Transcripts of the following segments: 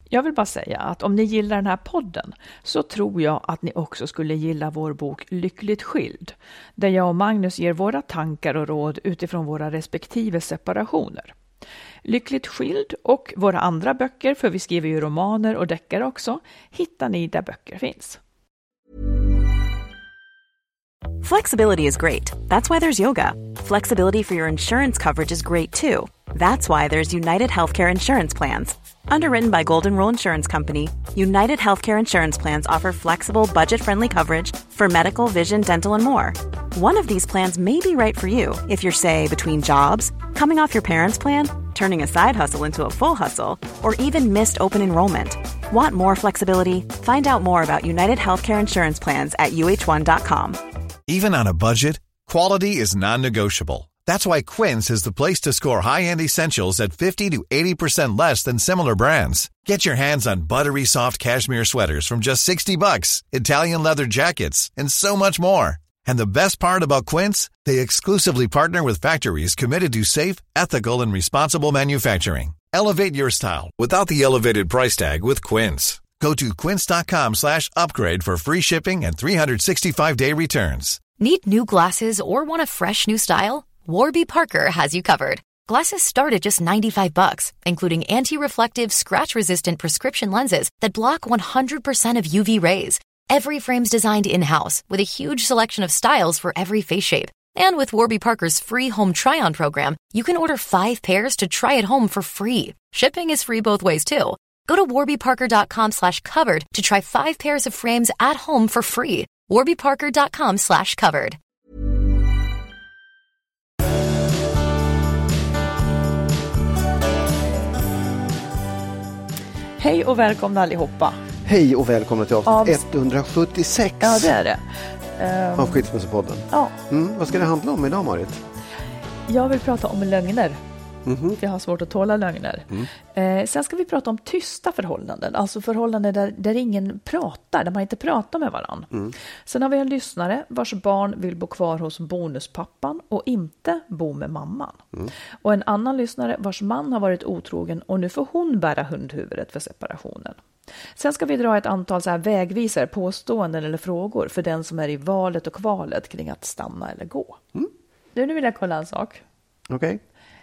Jag vill bara säga att om ni gillar den här podden så tror jag att ni också skulle gilla vår bok Lyckligt skild, där jag och Magnus ger våra tankar och råd utifrån våra respektive separationer. Lyckligt skild och våra andra böcker, för vi skriver ju romaner och deckare också, hittar ni där böcker finns. Flexibility is great. That's why there's yoga. Flexibility for your insurance coverage is great too. That's why there's United Healthcare Insurance Plans. Underwritten by Golden Rule Insurance Company, United Healthcare Insurance Plans offer flexible, budget-friendly coverage for medical, vision, dental, and more. One of these plans may be right for you if you're, say, between jobs, coming off your parents' plan, turning a side hustle into a full hustle, or even missed open enrollment. Want more flexibility? Find out more about United Healthcare Insurance Plans at uh1.com. Even on a budget, quality is non-negotiable. That's why Quince is the place to score high-end essentials at 50 to 80% less than similar brands. Get your hands on buttery soft cashmere sweaters from just $60, Italian leather jackets, and so much more. And the best part about Quince, they exclusively partner with factories committed to safe, ethical, and responsible manufacturing. Elevate your style without the elevated price tag with Quince. Go to quince.com/upgrade for free shipping and 365-day returns. Need new glasses or want a fresh new style? Warby Parker has you covered. Glasses start at just $95, including anti-reflective, scratch-resistant prescription lenses that block 100% of UV rays. Every frame's designed in-house with a huge selection of styles for every face shape. And with Warby Parker's free home try-on program, you can order 5 pairs to try at home for free. Shipping is free both ways too. Go to warbyparker.com/covered to try 5 pairs of frames at home for free. warbyparker.com/covered. Hej och välkomna allihopa. Hej och välkomna till avsnitt 176. Ja, det är det. Av Skilsmässopodden. Ja. Vad ska det handla om idag, Marit? Jag vill prata om lögner. Jag har svårt att tåla lögner. Sen ska vi prata om tysta förhållanden. Alltså förhållanden där ingen pratar, där man inte pratar med varandra. Sen har vi en lyssnare vars barn vill bo kvar hos bonuspappan och inte bo med mamman. Och en annan lyssnare vars man har varit otrogen och nu får hon bära hundhuvudet för separationen. Sen ska vi dra ett antal så här vägvisare, påståenden eller frågor för den som är i valet och kvalet kring att stanna eller gå. Nu vill jag kolla en sak. Okej.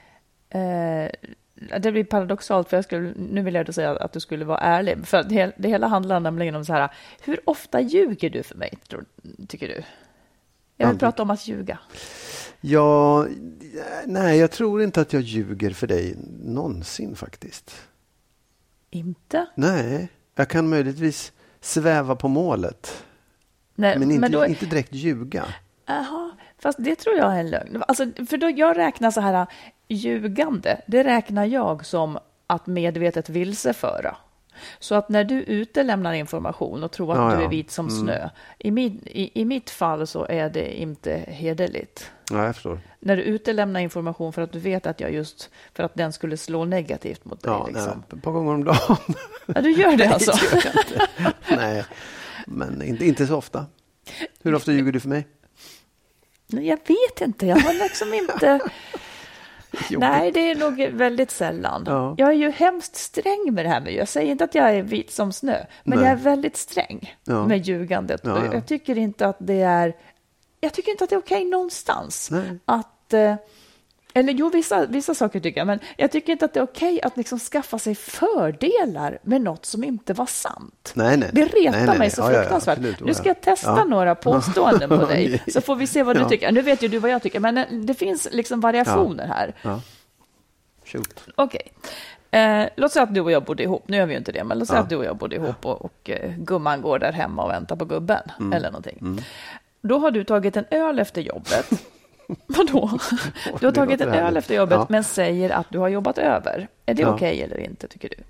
Det blir paradoxalt, för nu vill jag då säga att du skulle vara ärlig, för det hela handlar nämligen om så här: hur ofta ljuger du för mig, tycker du? Jag vill prata om att ljuga. Ja, nej, jag tror inte att jag ljuger för dig någonsin faktiskt. Inte? Nej, jag kan möjligtvis sväva på målet. Nej, men inte, då, inte direkt ljuga. Jaha, fast det tror jag är en lögn. Alltså, för då jag räknar så här, ljugande, det räknar jag som att medvetet vilseföra. Så att när du utelämnar information och tror att du är vit som snö, i mitt fall så är det inte hederligt. Ja, jag förstår. När du utelämnar information för att du vet att för att den skulle slå negativt mot dig. Ja, liksom. nej, ett par gånger om dagen. Ja, du gör det alltså? Nej, det gör jag inte. Nej, men inte så ofta. Hur ofta ljuger du för mig? Jag vet inte, jag har liksom inte... Nej, det är nog väldigt sällan. Ja. Jag är ju hemskt sträng med det här. Jag säger inte att jag är vit som snö, men jag är väldigt sträng med ljugandet. Ja. Jag tycker inte att det är okej någonstans. Nej. Att... Eller jo, vissa saker tycker jag, men jag tycker inte att det är okej att liksom skaffa sig fördelar med något som inte var sant. Nej. Det retar mig så fruktansvärt. Absolut, nu ska jag testa några påståenden på dig, så får vi se vad du tycker. Nu vet ju du vad jag tycker, men det finns liksom variationer här. Ja. Okej. Låt säga att du och jag bodde ihop. Nu gör vi ju inte det, men låt säga att du och jag bodde ihop och gumman går där hemma och väntar på gubben eller någonting. Då har du tagit en öl efter jobbet. Vadå? Du har tagit en öl efter jobbet men säger att du har jobbat över. Är det okej eller inte, tycker du?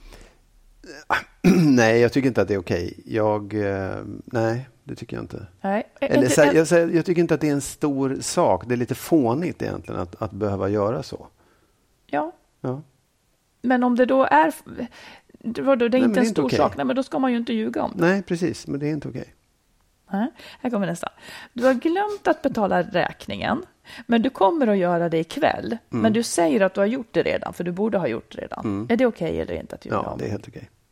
Nej, jag tycker inte att det är okej. Nej, det tycker jag inte. Nej. Jag tycker inte att det är en stor sak. Det är lite fånigt egentligen att behöva göra så. Ja. Men om det då är... det är inte en stor sak. Nej, men då ska man ju inte ljuga om det. Nej, precis. Men det är inte okej. Här kommer nästa. Du har glömt att betala räkningen, men du kommer att göra det ikväll. Men du säger att du har gjort det redan, för du borde ha gjort det redan. Är det okej eller inte att ljuga om? Ja, det är helt okej.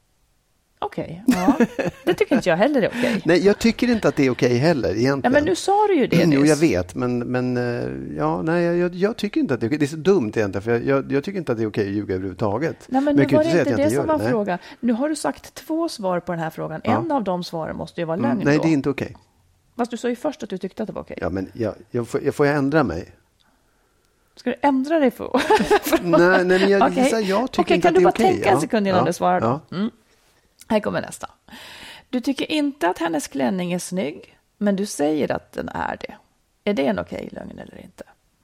Okej, ja. Det tycker inte jag heller är okej. Nej, jag tycker inte att det är okej heller egentligen. Ja, men nu sa du ju det nyss. Jo, jag vet, men ja, nej, jag tycker inte att det är okej. Det är så dumt egentligen, för jag tycker inte att det är okej att ljuga överhuvudtaget. Nej, men nu var det inte det som var frågan. Nu har du sagt 2 svar på den här frågan. Ja. En av de svaren måste ju vara lögn. Nej, det är inte okej. Fast du sa ju först att du tyckte att det var okej. Ja, men jag får ändra mig. Ska du ändra dig för? nej, men jag tycker inte att det är okej. Kan du bara tänka en sekund innan du svarar då? Ja. Mm. Här kommer nästa. Du tycker inte att hennes klänning är snygg, men du säger att den är det. Är det en okej lögn eller inte?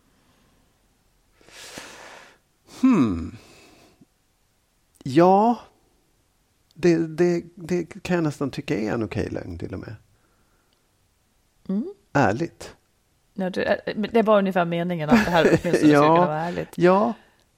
Ja, det kan jag nästan tycka är en okej lögn till och med. Ärligt. Ja, det var ungefär meningen att det här åtminstone skulle kunna vara ärligt. Ja.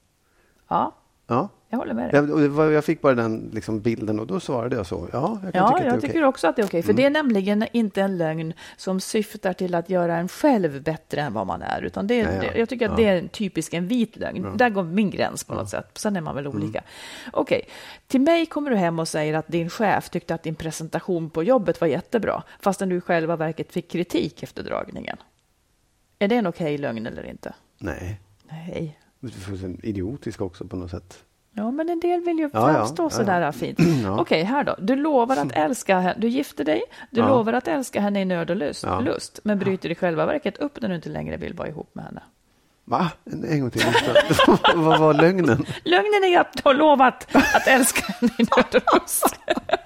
Jag håller med dig. Jag fick bara den liksom bilden och då svarade jag så. Jag tycker också att det är okej. För det är nämligen inte en lögn som syftar till att göra en själv bättre än vad man är. Utan jag tycker att det är typiskt en vit lögn. Där går min gräns på något sätt. Sen är man väl olika. Okej. Till mig kommer du hem och säger att din chef tyckte att din presentation på jobbet var jättebra. Fastän du i själva verket fick kritik efter dragningen. Är det en okej lögn eller inte? Nej. Du är idiotisk också på något sätt. Ja, men en del vill ju framstå sådär fint. Okej, här då. Du lovar att älska henne. Du gifter dig. Du lovar att älska henne i nöd och lust. Men bryter i själva verket upp när du inte längre vill vara ihop med henne. Va? En gång till. Vad var lögnen? Lögnen är att du har lovat att älska henne i nöd och lust.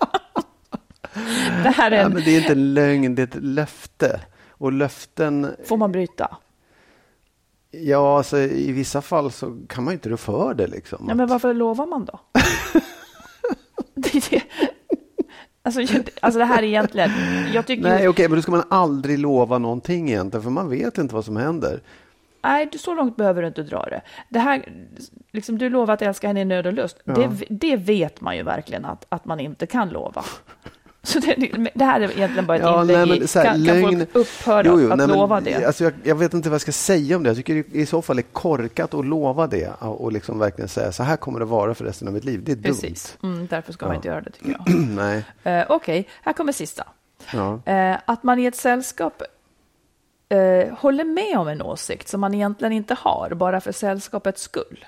Det här är men det är inte en lögn, det är ett löfte. Och löften... Får man bryta? Ja, alltså, i vissa fall så kan man ju inte rå för det. Liksom. Ja, men varför lovar man då? Det är det. Alltså det här är egentligen... Nej, okej, men då ska man aldrig lova någonting egentligen. För man vet inte vad som händer. Nej, så långt behöver du inte dra det. Det här, liksom, du lovar att älska henne i nöd och lust. Ja. Det vet man ju verkligen att man inte kan lova. Så det här är egentligen bara ett inlägg. Kan folk upphöra att lova det? Alltså jag vet inte vad jag ska säga om det. Jag tycker det i så fall är korkat att lova det. Och liksom verkligen säga så här kommer det vara för resten av mitt liv. Det är Precis. dumt. Därför ska man inte göra det, tycker jag. Nej. Okej, här kommer sista. Ja. Att man i ett sällskap håller med om en åsikt som man egentligen inte har, bara för sällskapets skull.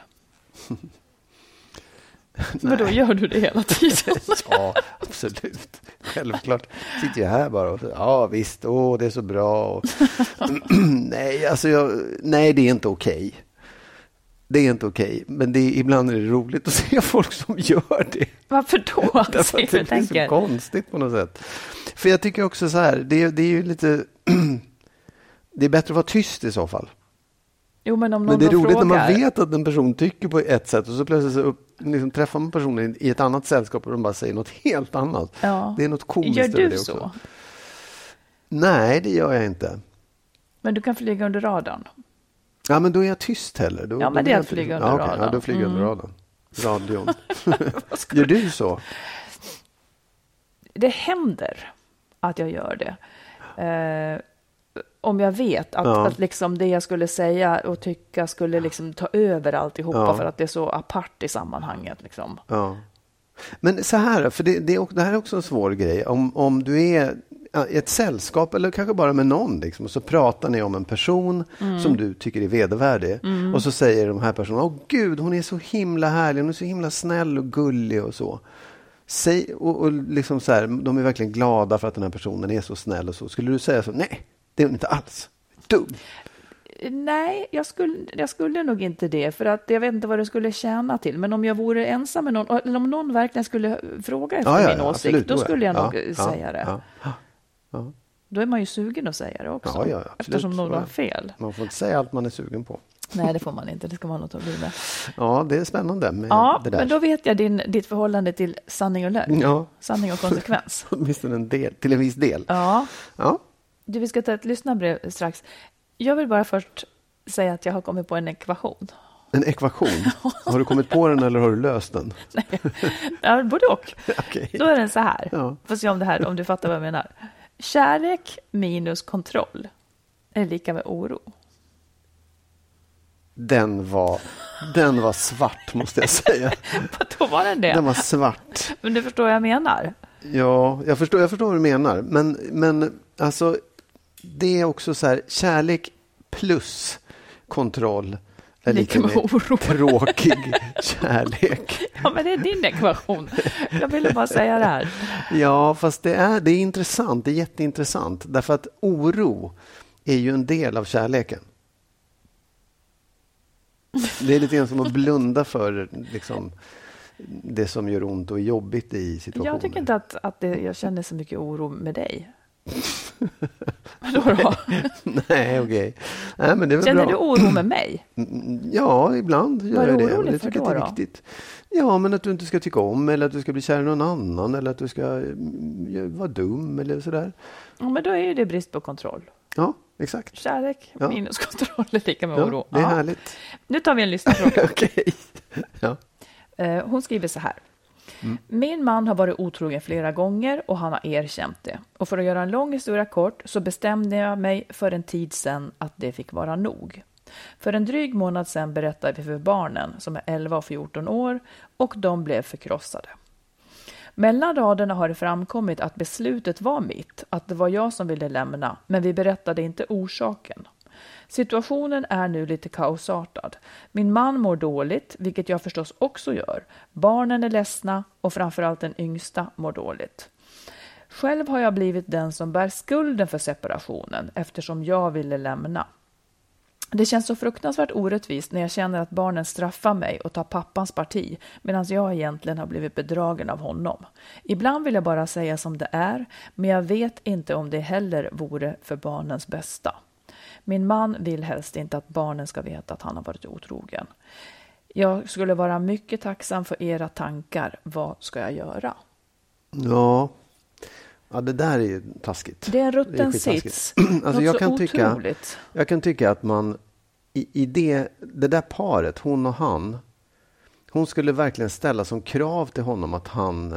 Men då gör du det hela tiden. Ja, absolut. Självklart. Sitter jag här bara och visst, det är så bra. Nej, alltså nej, det är inte okej. Det är inte okej. Men ibland är det roligt att se folk som gör det. Varför då? Därför att det är så konstigt på något sätt. För jag tycker också så här, det är ju lite... det är bättre att vara tyst i så fall. Jo, men om någon men det är roligt frågar... när man vet att en person tycker på ett sätt och så plötsligt så liksom träffar man personen i ett annat sällskap och de bara säger något helt annat. Ja. Det är något komiskt över det också. Gör du så? Nej, det gör jag inte. Men du kan flyga under radarn. Ja, men då är jag tyst heller. Ja, men det är att flyga under radarn. Ja, då flyger jag under radarn. Radion. Gör du så? Det händer att jag gör det. Om jag vet att liksom det jag skulle säga och tycka skulle liksom ta över alltihopa för att det är så apart i sammanhanget. Liksom. Ja. Men så här, för det här är också en svår grej. Om du är i ett sällskap eller kanske bara med någon liksom, och så pratar ni om en person som du tycker är vedervärdig och så säger de här personerna, gud, hon är så himla härlig, hon är så himla snäll och gullig och så. Och liksom så här, de är verkligen glada för att den här personen är så snäll och så. Skulle du säga så? Nej, det är hon inte alls. Dum. Nej, jag skulle nog inte det. För att jag vet inte vad det skulle tjäna till. Men om jag vore ensam med någon, eller om någon verkligen skulle fråga efter min åsikt, absolut, då skulle jag nog säga det. Ja. Då är man ju sugen att säga det också. Ja, eftersom någon har fel. Man får inte säga allt man är sugen på. Nej, det får man inte. Det ska man nog ta med. Ja, det är spännande med det där. Men då vet jag ditt förhållande till sanning och lögn. Ja. Sanning och konsekvens. Åtminstone till en viss del. Ja. Du, vi ska ta ett lyssnarbrev strax. Jag vill bara först säga att jag har kommit på en ekvation. En ekvation? Har du kommit på den eller har du löst den? Nej, både och. Okay. Då är den så här. Ja. Får se om du fattar vad jag menar. Kärlek minus kontroll är lika med oro. Den var svart, måste jag säga. Då var den det. Den var svart. Men du förstår vad jag menar. Ja, jag förstår vad du menar. Men alltså, det är också så här, kärlek plus kontroll är lika med tråkig kärlek. Ja, men det är din ekvation. Jag ville bara säga det här. Ja, fast det är intressant. Det är jätteintressant. Därför att oro är ju en del av kärleken. Det är lite grann som att blunda för liksom, det som gör ont och är jobbigt i situationen. Jag tycker inte att jag känner så mycket oro med dig. Vadå? Nej, okej. Nej, men det är väl känner bra. Du oro med mig? Ja, ibland gör jag det. Vad är Det tycker jag är viktigt. Ja, men att du inte ska tycka om, eller att du ska bli kär i någon annan, eller att du ska vara dum eller sådär. Ja, men då är ju det brist på kontroll. Ja, exakt. Kärlek minus kontroll är lika med oro. Det är härligt. Nu tar vi en lyssnarfråga. Okej. Ja. Hon skriver så här. Min man har varit otrogen flera gånger och han har erkänt det. Och för att göra en lång historia kort så bestämde jag mig för en tid sedan att det fick vara nog. För en dryg månad sedan berättade vi för barnen som är 11 och 14 år och de blev förkrossade. Mellan raderna har det framkommit att beslutet var mitt, att det var jag som ville lämna, men vi berättade inte orsaken. Situationen är nu lite kaosartad. Min man mår dåligt, vilket jag förstås också gör. Barnen är ledsna och framförallt den yngsta mår dåligt. Själv har jag blivit den som bär skulden för separationen eftersom jag ville lämna. Det känns så fruktansvärt orättvist när jag känner att barnen straffar mig och tar pappans parti medan jag egentligen har blivit bedragen av honom. Ibland vill jag bara säga som det är, men jag vet inte om det heller vore för barnens bästa. Min man vill helst inte att barnen ska veta att han har varit otrogen. Jag skulle vara mycket tacksam för era tankar. Vad ska jag göra? Ja, det där är ju taskigt. Det är en rutten sits. Alltså jag kan tycka att man i det där paret, hon och han, hon skulle verkligen ställa som krav till honom att han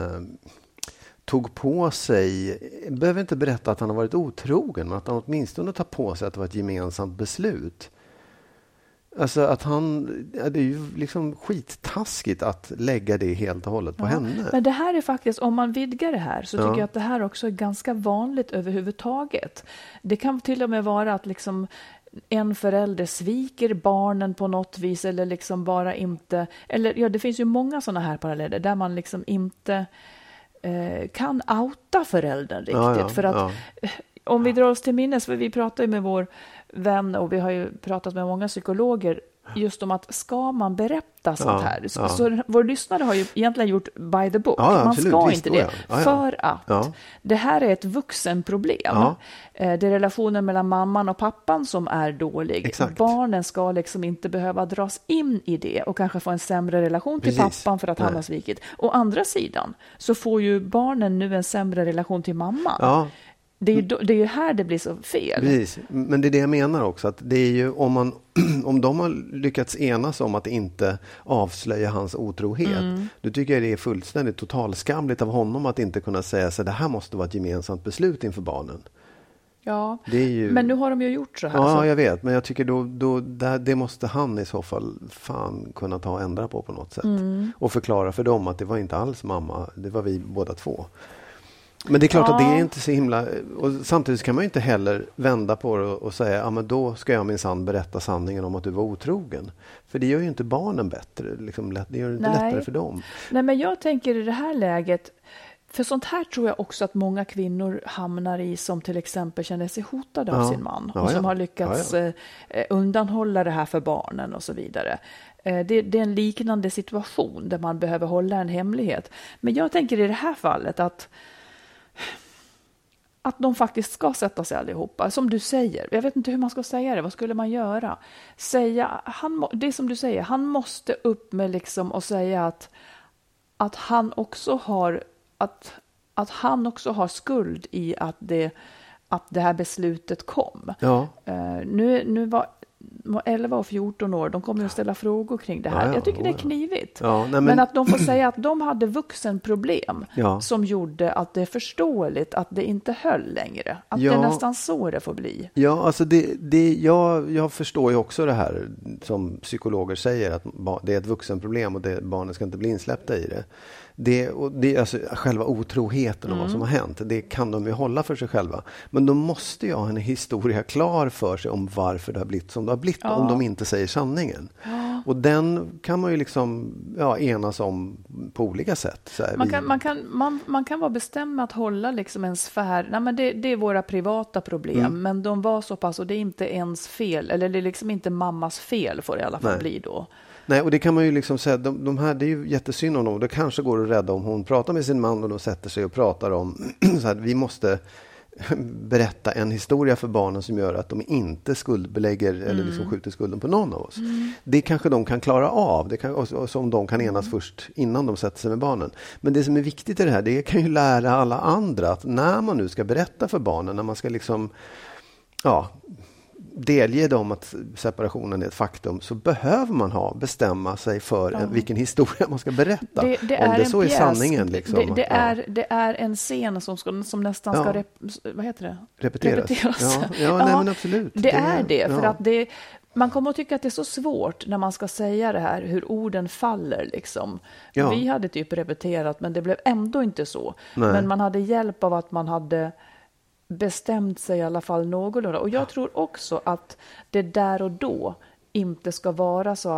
tog på sig, behöver inte berätta att han har varit otrogen, men att han åtminstone tar på sig att det var ett gemensamt beslut. Alltså att det är ju liksom skittaskigt att lägga det helt och hållet på henne. Men det här är faktiskt, om man vidgar det här så tycker jag att det här också är ganska vanligt överhuvudtaget. Det kan till och med vara att liksom en förälder sviker barnen på något vis eller liksom bara inte, eller det finns ju många sådana här paralleller där man liksom inte kan outa föräldern riktigt. För att om vi drar oss till minnes, för vi pratar ju med vår vän och vi har ju pratat med många psykologer just om att ska man berätta sånt här? Så vår lyssnare har ju egentligen gjort by the book. Man ska inte det. För att det här är ett vuxenproblem. Det är relationen mellan mamman och pappan som är dålig. Exakt. Barnen ska liksom inte behöva dras in i det och kanske få en sämre relation till pappan för att han har svikit. Å andra sidan så får ju barnen nu en sämre relation till mamman. Det är ju här det blir så fel. Precis. Men det är det jag menar också. Att det är ju om de har lyckats enas om att inte avslöja hans otrohet. Då tycker jag det är fullständigt totalskamligt av honom att inte kunna säga så det här måste vara ett gemensamt beslut inför barnen. Ja, det är ju... men nu har de ju gjort så här. Ja, så. Jag vet. Men jag tycker det måste han i så fall kunna ta och ändra på något sätt. Och förklara för dem att det var inte alls mamma. Det var vi båda två. Men det är klart att det är inte så himla... Och samtidigt kan man ju inte heller vända på det och säga men då ska jag minsann berätta sanningen om att du var otrogen. För det gör ju inte barnen bättre. Liksom, det gör det inte lättare för dem. Nej, men jag tänker i det här läget... För sånt här tror jag också att många kvinnor hamnar i som till exempel känner sig hotade av sin man. Och som har lyckats undanhålla det här för barnen och så vidare. Det är en liknande situation där man behöver hålla en hemlighet. Men jag tänker i det här fallet att de faktiskt ska sätta sig allihopa. Som du säger, jag vet inte hur man ska säga det. Vad skulle man göra? Det är som du säger, han måste upp med liksom och säga att han också har att han också har skuld i att det här beslutet kom. Ja. Nu var 11 och 14 år, de kommer att ställa frågor kring det här. Jag tycker det är knivigt. Men att de får säga att de hade vuxenproblem som gjorde att det är förståeligt att det inte höll längre. Att det är nästan så det får bli. Ja, alltså jag förstår ju också det här som psykologer säger, att det är ett vuxenproblem och barnen ska inte bli insläppta i det. Det alltså själva otroheten om vad som har hänt, det kan de ju hålla för sig själva. Men de måste ju ha en historia klar för sig om varför det har blivit som det har blivit, om de inte säger sanningen. Och den kan man ju liksom enas om på olika sätt. Så här, man kan vara bestämd med att hålla liksom en sfär. Nej, men det är våra privata problem, men de var så pass, och det är inte ens fel, eller det är liksom inte mammas fel, får det i alla fall bli då. Nej, och det kan man ju liksom säga, de här, det är ju jättesynd om dem. Det kanske går att rädda om hon pratar med sin man och de sätter sig och pratar om så här, vi måste berätta en historia för barnen som gör att de inte skuldbelägger eller liksom skjuter skulden på någon av oss. Det kanske de kan klara av, och som de kan enas först innan de sätter sig med barnen. Men det som är viktigt i det här, det kan ju lära alla andra att när man nu ska berätta för barnen, när man ska liksom delge dem att separationen är ett faktum, så behöver man bestämma sig för vilken historia man ska berätta. Det om det så är sanningen. Liksom. Det är en scen som nästan ska repeteras. Nej, men absolut. Det är det, för att man kommer att tycka att det är så svårt när man ska säga det här, hur orden faller liksom. Vi hade typ repeterat, men det blev ändå inte så. Nej. Men man hade hjälp av att man hade bestämt sig i alla fall någorlunda. Och jag tror också att det där och då inte ska vara så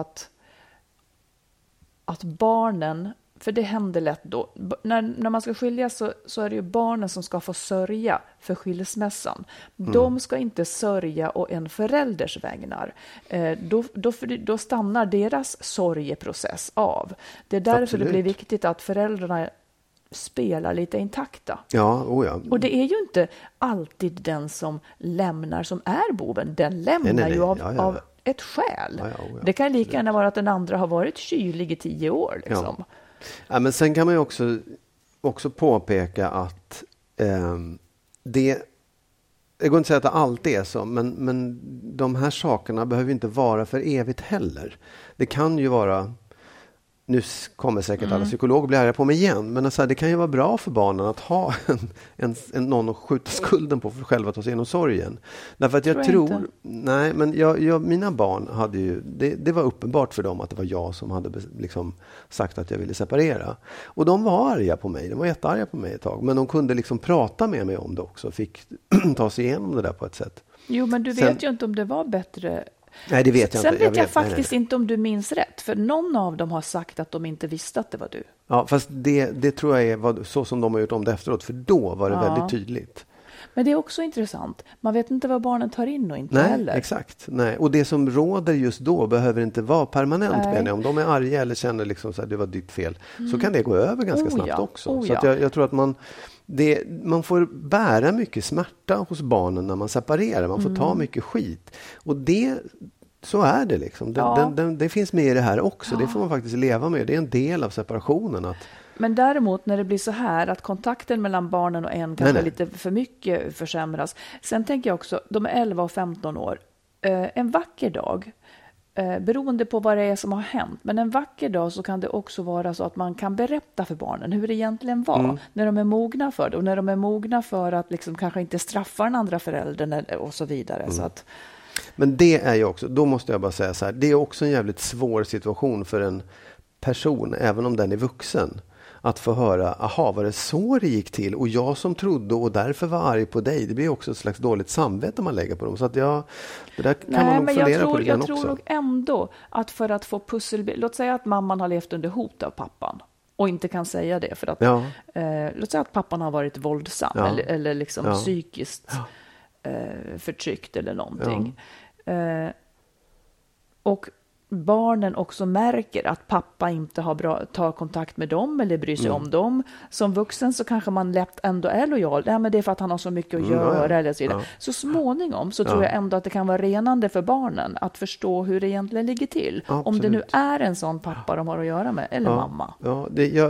att barnen, för det händer lätt då, när man ska skiljas så är det ju barnen som ska få sörja för skilsmässan. De ska inte sörja och en förälders vägnar. Då stannar deras sorgeprocess av. Det är därför det blir viktigt att föräldrarna spelar lite intakta. Och det är ju inte alltid den som lämnar som är boven. Den lämnar ju av ett skäl. Det kan lika gärna vara att den andra har varit kylig i 10 år. Liksom. Men sen kan man ju också påpeka att det går inte att säga att det alltid är så, men de här sakerna behöver inte vara för evigt heller. Det kan ju vara, nu kommer säkert alla psykologer bli arga på mig igen, men alltså, det kan ju vara bra för barnen att ha någon att skjuta skulden på för själva att ta sig igenom sorgen. Därför att jag tror nej, men mina barn hade ju, det var uppenbart för dem att det var jag som hade liksom sagt att jag ville separera. Och de var arga på mig, de var jättearga på mig ett tag, men de kunde liksom prata med mig om det också, fick ta sig igenom det där på ett sätt. Jo, men du vet ju inte om det var bättre. Nej, det vet jag inte. Sen vet jag faktiskt inte om du minns rätt. För någon av dem har sagt att de inte visste att det var du. Ja, fast det tror jag är så som de har gjort om det efteråt. För då var det väldigt tydligt. Men det är också intressant. Man vet inte vad barnen tar in och inte heller. Exakt. Nej. Och det som råder just då behöver inte vara permanent. Men om de är arga eller känner liksom så här, det var ditt fel. Så kan det gå över ganska snabbt också. Så att jag tror att man får bära mycket smärta hos barnen när man separerar. Man får ta mycket skit. Och så är det liksom. Det finns med i det här också. Det får man faktiskt leva med. Det är en del av separationen. Men däremot när det blir så här att kontakten mellan barnen och en kanske lite för mycket försämras. Sen tänker jag också, de är 11 och 15 år. En vacker dag, beroende på vad det är som har hänt, men en vacker dag så kan det också vara så att man kan berätta för barnen hur det egentligen var när de är mogna för det, och när de är mogna för att liksom kanske inte straffa den andra föräldern och så vidare. Så att... Men det är ju också, då måste jag bara säga så här, det är också en jävligt svår situation för en person, även om den är vuxen, att få höra, var det så det gick till? Och jag som trodde och därför var arg på dig. Det blir också ett slags dåligt samvete man lägger på dem. Så att det där kan man nog fundera på det också. Jag tror nog ändå att för att få låt säga att mamman har levt under hot av pappan och inte kan säga det för att låt säga att pappan har varit våldsam eller liksom psykiskt förtryckt eller någonting. Och barnen också märker att pappa inte tar kontakt med dem eller bryr sig om dem. Som vuxen så kanske man lätt ändå är lojal. Men det är för att han har så mycket att göra eller så vidare. Så småningom så tror jag ändå att det kan vara renande för barnen att förstå hur det egentligen ligger till. Absolut. Om det nu är en sån pappa de har att göra med, eller mamma. Ja,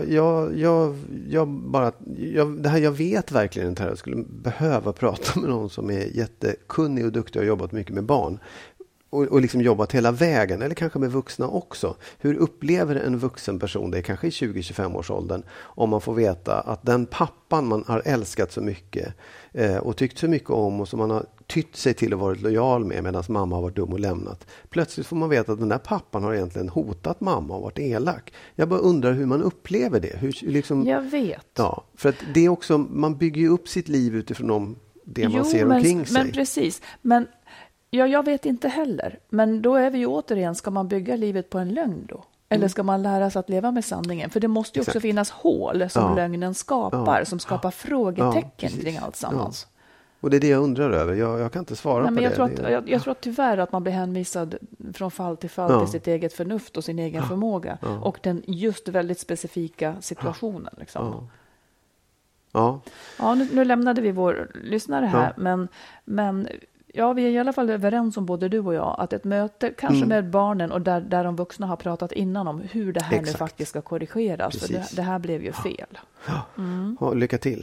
jag vet verkligen inte här. Jag skulle behöva prata med någon som är jättekunnig och duktig och har jobbat mycket med barn. och liksom jobbat hela vägen, eller kanske med vuxna också. Hur upplever en vuxen person, det är kanske i 20-25 års åldern, om man får veta att den pappan man har älskat så mycket och tyckt så mycket om och som man har tytt sig till och varit lojal med medan mamma har varit dum och lämnat. Plötsligt får man veta att den där pappan har egentligen hotat mamma och varit elak. Jag bara undrar hur man upplever det. Hur, liksom, jag vet. Ja, för att det är också, man bygger ju upp sitt liv utifrån det man ser omkring sig. Men precis. Men jag vet inte heller. Men då är vi ju återigen, ska man bygga livet på en lögn då? Eller ska man lära sig att leva med sanningen? För det måste ju också finnas hål som lögnen skapar, som skapar frågetecken kring allt sammans. Ja. Och det är det jag undrar över. Jag kan inte svara på det. Jag tror att tyvärr att man blir hänvisad från fall till fall till sitt eget förnuft och sin egen förmåga. Och den just väldigt specifika situationen. Liksom. Ja, nu lämnade vi vår lyssnare här. Men ja, vi är i alla fall överens om, både du och jag, att ett möte kanske med barnen och där de vuxna har pratat innan om hur det här nu faktiskt ska korrigeras. För det här blev ju fel. Ja, lycka till.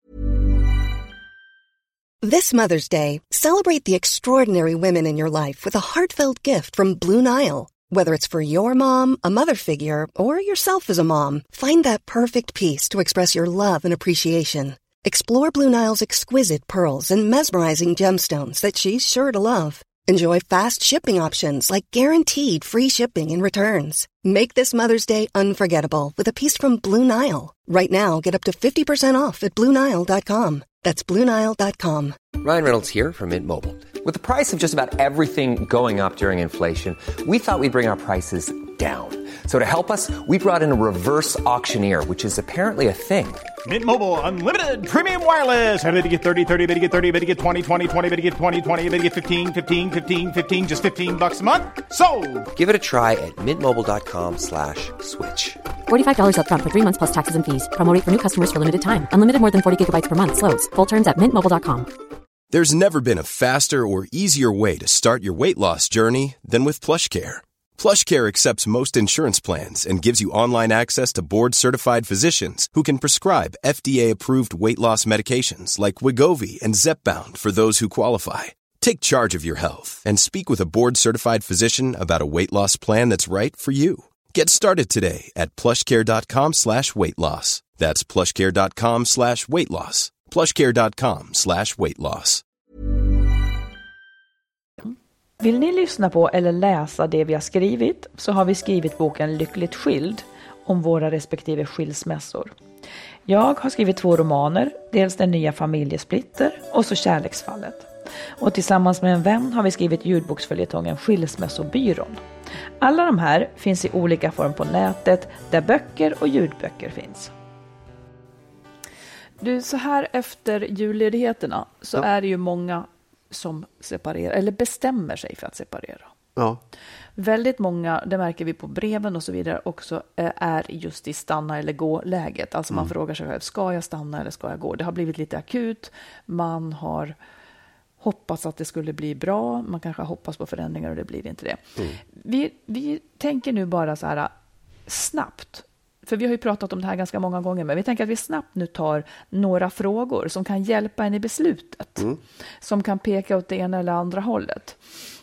This Mother's Day, celebrate the extraordinary women in your life with a heartfelt gift from Blue Nile. Whether it's for your mom, a mother figure, or yourself as a mom, find that perfect piece to express your love and appreciation. Explore Blue Nile's exquisite pearls and mesmerizing gemstones that she's sure to love. Enjoy fast shipping options like guaranteed free shipping and returns. Make this Mother's Day unforgettable with a piece from Blue Nile. Right now, get up to 50% off at BlueNile.com. That's BlueNile.com. Ryan Reynolds here from Mint Mobile. With the price of just about everything going up during inflation, we thought we'd bring our prices down. So to help us, we brought in a reverse auctioneer, which is apparently a thing. Mint Mobile Unlimited Premium Wireless. How to get 30, 30, bit to get 30, bit to get 20, 20, 20, bit to get 20, 20, bit to get 15, 15, 15, 15, just $15 a month? Sold! Give it a try at mintmobile.com/switch. $45 up front for 3 months plus taxes and fees. Promo rate for new customers for limited time. Unlimited more than 40 gigabytes per month. Slows full terms at mintmobile.com. There's never been a faster or easier way to start your weight loss journey than with PlushCare. PlushCare accepts most insurance plans and gives you online access to board-certified physicians who can prescribe FDA-approved weight loss medications like Wegovy and Zepbound for those who qualify. Take charge of your health and speak with a board-certified physician about a weight loss plan that's right for you. Get started today at plushcare.com/weightloss. That's plushcare.com/weightloss. plushcare.com/weightloss. Vill ni lyssna på eller läsa det vi har skrivit, så har vi skrivit boken Lyckligt skild om våra respektive skilsmässor. Jag har skrivit 2 romaner, dels Den nya familjesplitter och så Kärleksfallet. Och tillsammans med en vän har vi skrivit ljudboksföljetongen Skilsmässobyrån. Alla de här finns i olika form på nätet, där böcker och ljudböcker finns. Du, så här efter julledigheterna så är det ju många som separerar eller bestämmer sig för att separera. Ja. Väldigt många, det märker vi på breven och så vidare, också är just i stanna eller gå-läget. Alltså man frågar sig själv, ska jag stanna eller ska jag gå? Det har blivit lite akut. Man har hoppats att det skulle bli bra. Man kanske hoppas på förändringar och det blir inte det. Vi tänker nu bara så här snabbt. För vi har ju pratat om det här ganska många gånger, men vi tänker att vi snabbt nu tar några frågor som kan hjälpa en i beslutet. Som kan peka åt det ena eller andra hållet.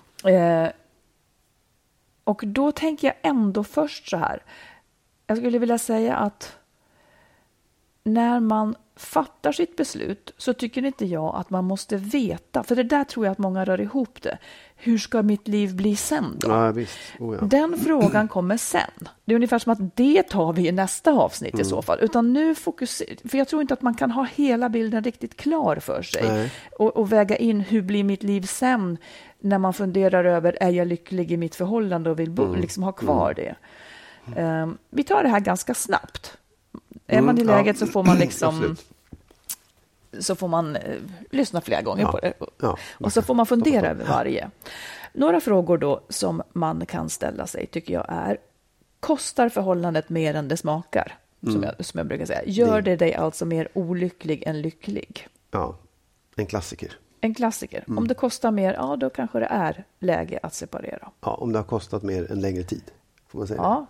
Och då tänker jag ändå först så här. Jag skulle vilja säga att när man fattar sitt beslut så tycker inte jag att man måste veta. För det där tror jag att många rör ihop det. Hur ska mitt liv bli sen då? Ja, visst. Den frågan kommer sen. Det är ungefär som att det tar vi i nästa avsnitt i så fall. Utan nu för jag tror inte att man kan ha hela bilden riktigt klar för sig. Och väga in hur blir mitt liv sen när man funderar över, är jag lycklig i mitt förhållande och vill liksom ha kvar det. Vi tar det här ganska snabbt. Är man i läget så får man liksom så får man lyssna flera gånger på det. Och så får man fundera över varje. Några frågor då som man kan ställa sig tycker jag är: kostar förhållandet mer än det smakar? Som jag brukar säga. Gör det dig alltså mer olycklig än lycklig? Ja, en klassiker. En klassiker. Om det kostar mer, ja då kanske det är läge att separera. Ja, om det har kostat mer en längre tid. Får man säga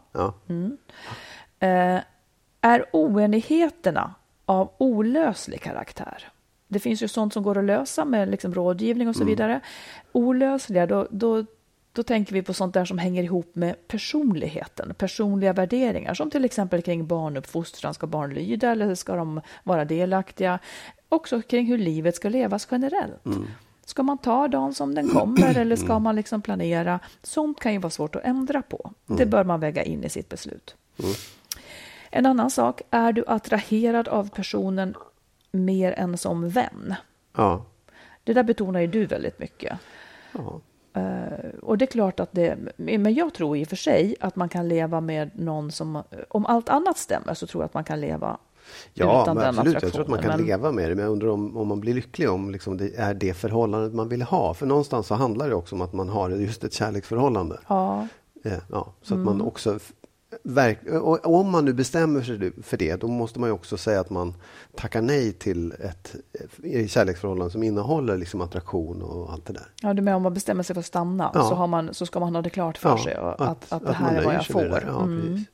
det? Är oenigheterna av olöslig karaktär? Det finns ju sånt som går att lösa med liksom rådgivning och så vidare. Olösliga, då Då tänker vi på sånt där som hänger ihop med personligheten, personliga värderingar, som till exempel kring barnuppfostran. Ska barn lyda eller ska de vara delaktiga? Också kring hur livet ska levas generellt. Ska man ta dagen som den kommer eller ska man liksom planera? Sånt kan ju vara svårt att ändra på. Det bör man väga in i sitt beslut. En annan sak, är du attraherad av personen mer än som vän? Ja. Det där betonar ju du väldigt mycket. Ja. Och det är klart att men jag tror i och för sig att man kan leva med någon som, om allt annat stämmer så tror jag att man kan leva utan den attraktionen. Jag tror att man kan leva med det, men jag undrar om man blir lycklig om liksom det är det förhållandet man vill ha. För någonstans så handlar det också om att man har just ett kärleksförhållande. Ja. Så att man också och om man nu bestämmer sig för det, då måste man ju också säga att man tackar nej till ett kärleksförhållande som innehåller liksom attraktion och allt det där. Ja, du menar om man bestämmer sig för att stanna så ska man ha det klart för sig att det här är vad jag får. Ja, precis.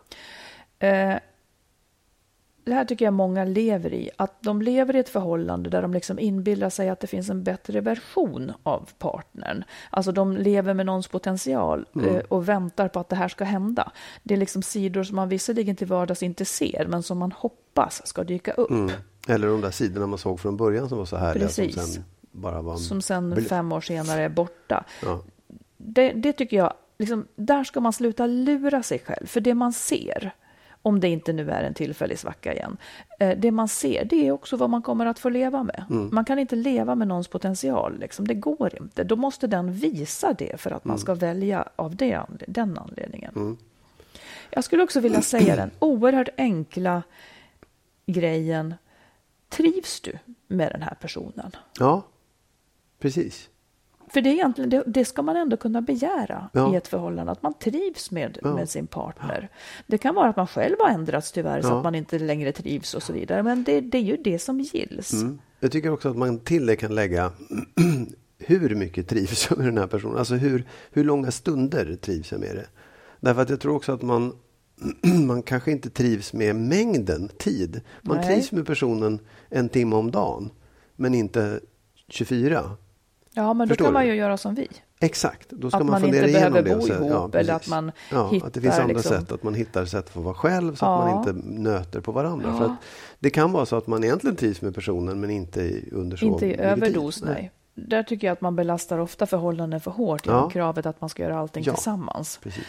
Det här tycker jag många lever i. Att de lever i ett förhållande där de liksom inbillar sig att det finns en bättre version av partnern. Alltså de lever med någons potential och väntar på att det här ska hända. Det är liksom sidor som man visserligen till vardags inte ser, men som man hoppas ska dyka upp. Eller de där sidorna man såg från början som var så här. Precis. Som sen bara var... Som sen 5 år senare är borta. Ja. Det tycker jag, liksom, där ska man sluta lura sig själv. För det man ser, om det inte nu är en tillfällig svacka igen, det man ser, det är också vad man kommer att få leva med. Man kan inte leva med någons potential. Liksom. Det går inte. Då måste den visa det för att man ska välja av den anledningen. Jag skulle också vilja säga den oerhört enkla grejen. Trivs du med den här personen? Ja, precis. För det är egentligen, det ska man ändå kunna begära i ett förhållande, att man trivs med sin partner. Det kan vara att man själv har ändrats tyvärr så att man inte längre trivs och så vidare. Men det är ju det som gills. Jag tycker också att man till det kan lägga hur mycket trivs jag med den här personen. Alltså hur långa stunder trivs jag med det. Därför att jag tror också att man kanske inte trivs med mängden tid. Man trivs med personen 1 timme om dagen, men inte 24. Ja, men då kan man ju göra som vi. Exakt, då ska att man fundera igenom det. Att man inte behöver bo ihop eller att man hittar... att det finns andra sätt, att man hittar sätt för att vara själv så att man inte nöter på varandra. Ja. För att det kan vara så att man egentligen trivs med personen men inte under så inte i överdos, tid. nej. Där tycker jag att man belastar ofta förhållanden för hårt genom kravet att man ska göra allting tillsammans. Precis.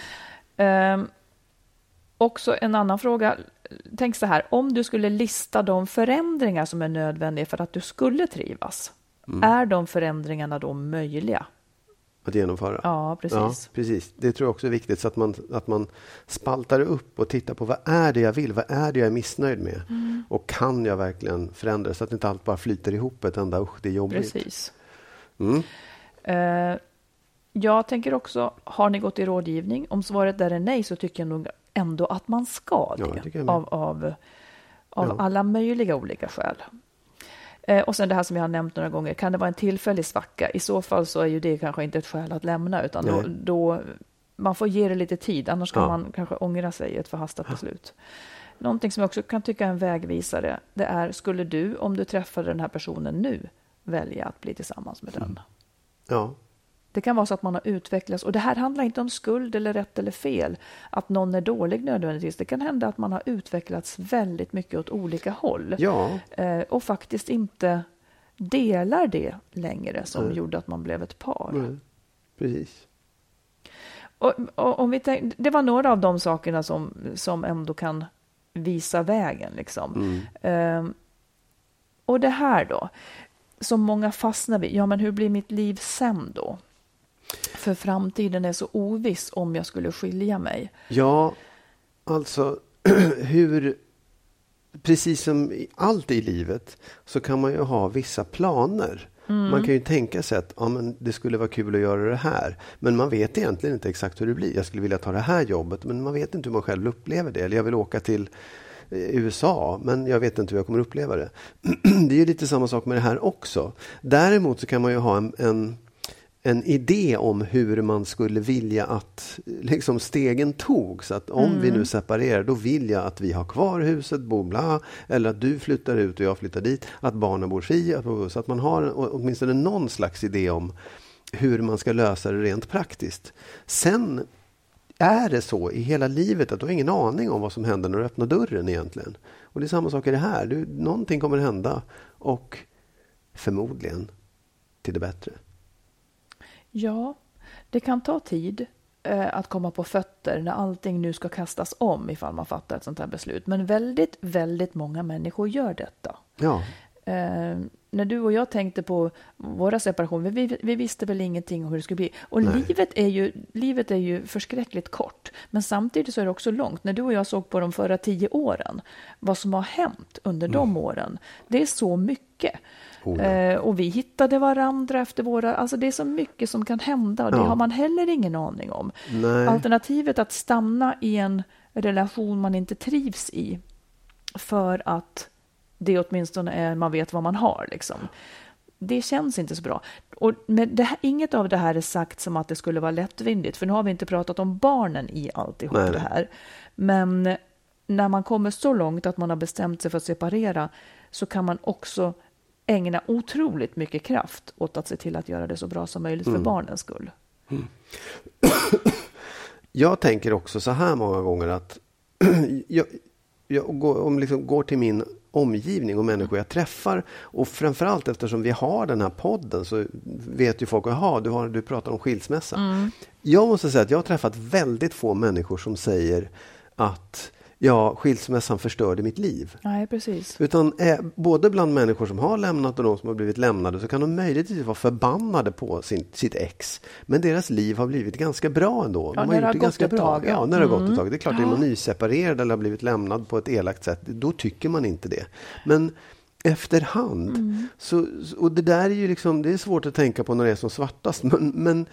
Också en annan fråga. Tänk så här, om du skulle lista de förändringar som är nödvändiga för att du skulle trivas. Är de förändringarna då möjliga? Att genomföra? Ja, precis. Ja, precis. Det tror jag också är viktigt, så att man spaltar upp och tittar på vad är det jag vill, vad är det jag är missnöjd med? Och kan jag verkligen förändra så att inte allt bara flyter ihop ett enda det är jobbigt. Precis. Jag tänker också, har ni gått i rådgivning? Om svaret där är nej så tycker jag nog ändå att man ska det. Av alla möjliga olika skäl. Och sen det här som jag har nämnt några gånger, kan det vara en tillfällig svacka? I så fall så är ju det kanske inte ett skäl att lämna, utan då man får ge det lite tid, annars kan man kanske ångra sig i ett förhastat beslut. Någonting som jag också kan tycka är en vägvisare, det är, skulle du, om du träffade den här personen nu, välja att bli tillsammans med den? Ja. Det kan vara så att man har utvecklats, och det här handlar inte om skuld eller rätt eller fel, att någon är dålig nödvändigtvis. Det kan hända att man har utvecklats väldigt mycket åt olika håll och faktiskt inte delar det längre som gjorde att man blev ett par. Precis. Och om vi det var några av de sakerna som ändå kan visa vägen. Liksom. Och det här då, som många fastnar vid, men hur blir mitt liv sen då? För framtiden är så oviss om jag skulle skilja mig. Ja, alltså precis som i allt i livet så kan man ju ha vissa planer. Man kan ju tänka sig att men det skulle vara kul att göra det här. Men man vet egentligen inte exakt hur det blir. Jag skulle vilja ta det här jobbet, men man vet inte hur man själv upplever det. Eller jag vill åka till USA, men jag vet inte hur jag kommer uppleva det. Det är ju lite samma sak med det här också. Däremot så kan man ju ha en idé om hur man skulle vilja att liksom stegen tog. Så att om vi nu separerar, då vill jag att vi har kvar huset, bor bla, eller att du flyttar ut och jag flyttar dit, att barnen bor fria, så att man har åtminstone någon slags idé om hur man ska lösa det rent praktiskt. Sen är det så i hela livet att du har ingen aning om vad som händer när du öppnar dörren egentligen. Och det är samma sak i det här. Någonting kommer att hända och förmodligen till det bättre. Ja, det kan ta tid att komma på fötter när allting nu ska kastas om ifall man fattar ett sånt här beslut. Men väldigt, väldigt många människor gör detta. Ja. När du och jag tänkte på våra separationer, vi visste väl ingenting om hur det skulle bli. Och livet är ju förskräckligt kort. Men samtidigt så är det också långt. När du och jag såg på de förra 10 åren, vad som har hänt under de åren, det är så mycket. Och vi hittade varandra efter våra... Alltså det är så mycket som kan hända och det har man heller ingen aning om. Nej. Alternativet att stanna i en relation man inte trivs i för att det åtminstone är man vet vad man har. Liksom. Det känns inte så bra. Och inget av det här är sagt som att det skulle vara lättvindigt. För nu har vi inte pratat om barnen i alltihop det här. Men när man kommer så långt att man har bestämt sig för att separera så kan man också ägna otroligt mycket kraft åt att se till att göra det så bra som möjligt för barnens skull. Mm. Jag tänker också så här många gånger att jag går till min omgivning och människor jag träffar, och framförallt eftersom vi har den här podden så vet ju folk, du pratar om skilsmässa. Jag måste säga att jag har träffat väldigt få människor som säger att skilsmässan förstörde mitt liv. Nej, precis. Utan både bland människor som har lämnat och de som har blivit lämnade så kan de möjligtvis vara förbannade på sitt ex. Men deras liv har blivit ganska bra ändå. De har gjort det ganska bra. Ja, när det har gått ett tag. Det är klart att är man nyseparerad eller har blivit lämnad på ett elakt sätt, då tycker man inte det. Men efterhand så, och det där är ju liksom, det är svårt att tänka på när det är som svartast, men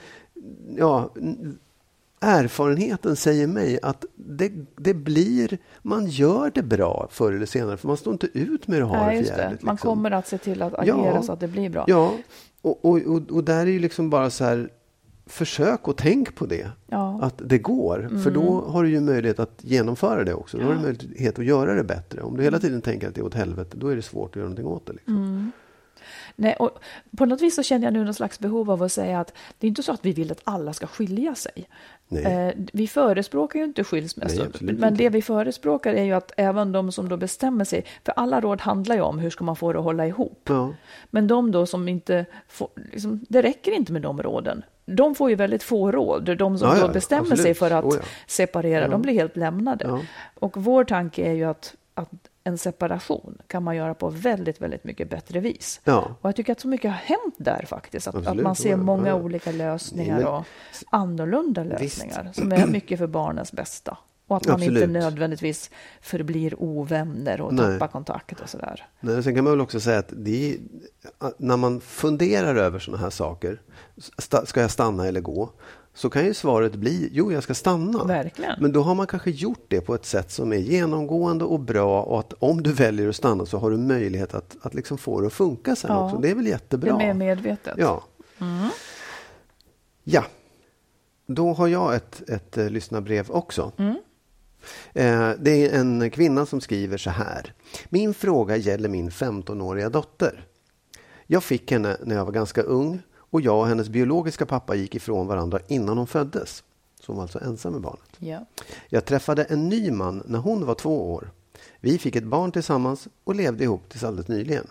erfarenheten säger mig att det blir, man gör det bra förr eller senare, för man står inte ut med att ha det för jävligt. Man kommer att se till att agera så att det blir bra. Ja, och där är ju liksom bara så här, försök och tänk på det. Ja. Att det går, för då har du ju möjlighet att genomföra det också. Då har du möjlighet att göra det bättre. Om du hela tiden tänker att det är åt helvete, då är det svårt att göra någonting åt det. Liksom. Nej, och på något vis så känner jag nu någon slags behov av att säga att det är inte så att vi vill att alla ska skilja sig. Vi förespråkar ju inte skilsmässa. Men det vi förespråkar är ju att även de som då bestämmer sig, för alla råd handlar ju om hur ska man få det att hålla ihop. Ja. Men de då som inte får, liksom, det räcker inte med de råden. De får ju väldigt få råd. De som då bestämmer sig för att separera, de blir helt lämnade. Ja. Och vår tanke är ju att en separation kan man göra på väldigt, väldigt mycket bättre vis. Ja. Och jag tycker att så mycket har hänt där faktiskt. Att man ser många olika lösningar och annorlunda lösningar som är mycket för barnens bästa. Och att man inte nödvändigtvis förblir ovänner och tappar kontakt och sådär. Nej, sen kan man väl också säga att när man funderar över såna här saker, ska jag stanna eller gå? Så kan ju svaret bli, jag ska stanna. Verkligen. Men då har man kanske gjort det på ett sätt som är genomgående och bra, och att om du väljer att stanna så har du möjlighet att liksom få det att funka sen också. Det är väl jättebra. Det är mer medvetet. Ja. Ja. Då har jag ett lyssnarbrev också. Det är en kvinna som skriver så här. Min fråga gäller min 15-åriga dotter. Jag fick henne när jag var ganska ung. Och jag och hennes biologiska pappa gick ifrån varandra innan hon föddes. Så hon var alltså ensam med barnet. Ja. Jag träffade en ny man när hon var 2 år. Vi fick ett barn tillsammans och levde ihop tills alldeles nyligen.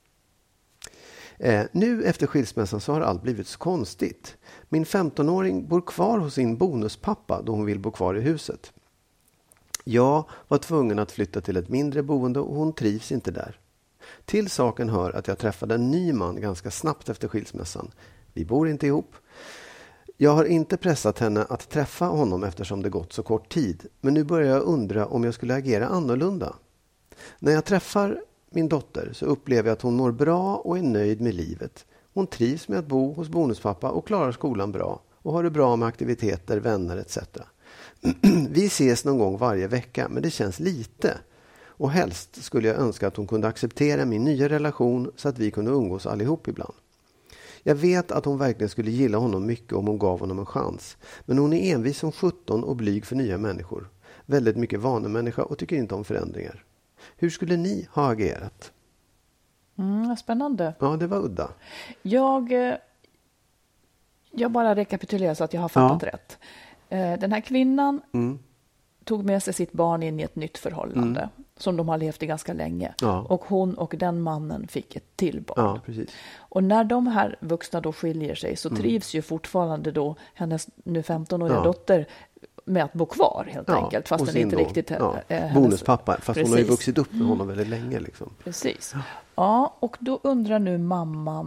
Nu efter skilsmässan så har allt blivit så konstigt. Min 15-åring bor kvar hos sin bonuspappa då hon vill bo kvar i huset. Jag var tvungen att flytta till ett mindre boende och hon trivs inte där. Till saken hör att jag träffade en ny man ganska snabbt efter skilsmässan. Vi bor inte ihop. Jag har inte pressat henne att träffa honom eftersom det gått så kort tid. Men nu börjar jag undra om jag skulle agera annorlunda. När jag träffar min dotter så upplever jag att hon mår bra och är nöjd med livet. Hon trivs med att bo hos bonuspappa och klarar skolan bra. Och har det bra med aktiviteter, vänner etc. Vi ses någon gång varje vecka, men det känns lite. Och helst skulle jag önska att hon kunde acceptera min nya relation så att vi kunde umgås allihop ibland. Jag vet att hon verkligen skulle gilla honom mycket om hon gav honom en chans. Men hon är envis som 17 och blyg för nya människor. Väldigt mycket vanemänniska och tycker inte om förändringar. Hur skulle ni ha agerat? Spännande. Ja, det var udda. Jag bara rekapitulerar så att jag har fattat rätt. Den här kvinnan tog med sig sitt barn in i ett nytt förhållande som de har levt i ganska länge. Ja. Och hon och den mannen fick ett till barn. Ja, precis. Och när de här vuxna då skiljer sig så trivs ju fortfarande då hennes nu 15-åriga dotter med att bo kvar helt enkelt. Fast den inte riktigt bonuspappa. Fast precis. Hon har ju vuxit upp med honom väldigt länge. Liksom. Precis. Ja, och då undrar nu mamman,